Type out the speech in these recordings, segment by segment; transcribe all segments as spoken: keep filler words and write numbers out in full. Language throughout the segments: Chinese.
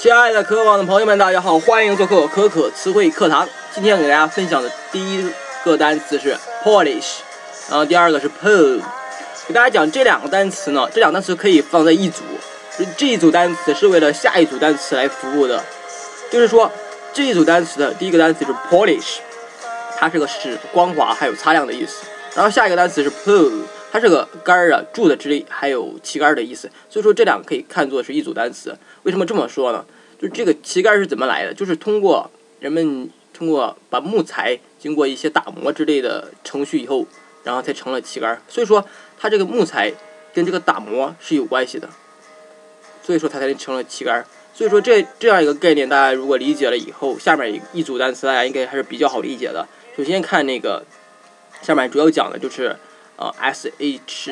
亲爱的可网的朋友们，大家好，欢迎做客可可词汇课堂。今天给大家分享的第一个单词是 polish， 然后第二个是 pole。给大家讲这两个单词呢，这两个单词可以放在一组，这一组单词是为了下一组单词来服务的。就是说，这一组单词的第一个单词是 polish， 它是个使光滑还有擦亮的意思。然后下一个单词是 pole， 它是个杆儿啊、柱子之类，还有旗杆的意思。所以说这两个可以看作是一组单词。为什么这么说呢？就是这个旗杆是怎么来的？就是通过人们通过把木材经过一些打磨之类的程序以后，然后才成了旗杆。所以说它这个木材跟这个打磨是有关系的，所以说它才成了旗杆。所以说这这样一个概念，大家如果理解了以后，下面一组单词大家应该还是比较好理解的。首先看那个下面主要讲的就是呃 S H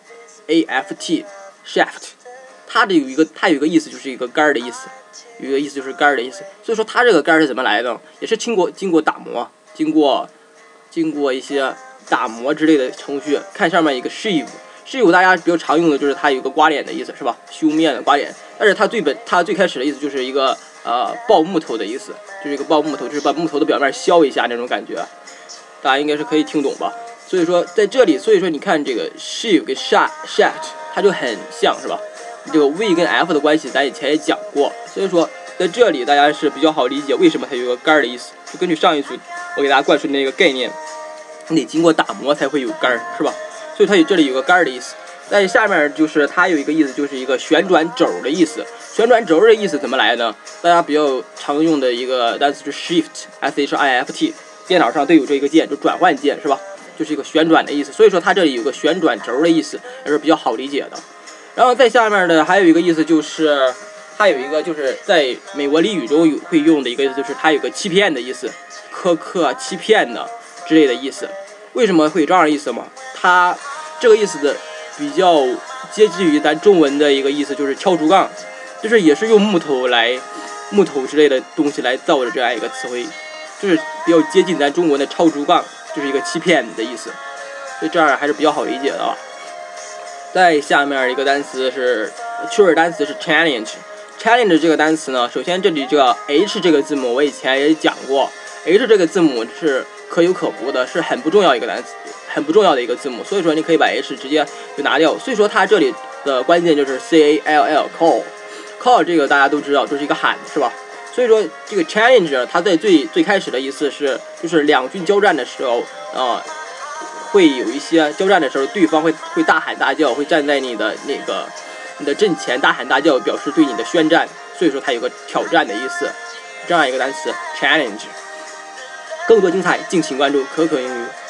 A F T shaft， 它的有一个它有一个意思就是一个杆儿的意思。有一个意思就是杆儿的意思，所以说它这个杆儿是怎么来的？也是经过经过打磨，经过经过一些打磨之类的程序。看上面一个 shave，shave 大家比较常用的就是它有一个刮脸的意思，是吧？修面的刮脸，但是它最本它最开始的意思就是一个呃刨木头的意思，就是一个刨木头，就是把木头的表面削一下那种感觉，大家应该是可以听懂吧？所以说在这里，所以说你看这个 shave 跟 shaft， 它就很像，是吧？这个 V 跟 F 的关系咱以前也讲过，所以说在这里大家是比较好理解为什么它有个杆儿的意思。就根据上一组我给大家灌输的那个概念，你得经过打磨才会有杆儿，是吧？所以它有这里有个杆儿的意思。在下面就是它有一个意思，就是一个旋转轴的意思。旋转轴的意思怎么来呢？大家比较常用的一个单词是 shift S H I F T， 电脑上都有这个键，就转换键，是吧？就是一个旋转的意思。所以说它这里有个旋转轴的意思，也是比较好理解的。然后在下面的还有一个意思就是，它有一个就是在美国俚语中有会用的一个意思，就是它有个欺骗的意思，苛刻、欺骗的之类的意思。为什么会有这样的意思吗？它这个意思的比较接近于咱中文的一个意思，就是敲竹杠，就是也是用木头来木头之类的东西来造的这样一个词汇，就是比较接近咱中文的敲竹杠，就是一个欺骗的意思。所以这样还是比较好理解的啊。再下面一个单词是趣味单词是 challenge。challenge 这个单词呢，首先这里这个 H 这个字母我以前也讲过 ，H 这个字母是可有可无的，是很不重要一个单词，很不重要的一个字母，所以说你可以把 H 直接就拿掉。所以说它这里的关键就是 C A L L call call 这个大家都知道，就是一个喊，是吧？所以说这个 challenge 它在最最开始的意思是，就是两军交战的时候啊。呃会有一些交战的时候，对方会会大喊大叫，会站在你的那个你的阵前大喊大叫，表示对你的宣战。所以说它有个挑战的意思，这样一个单词 challenge。更多精彩，敬请关注可可英语。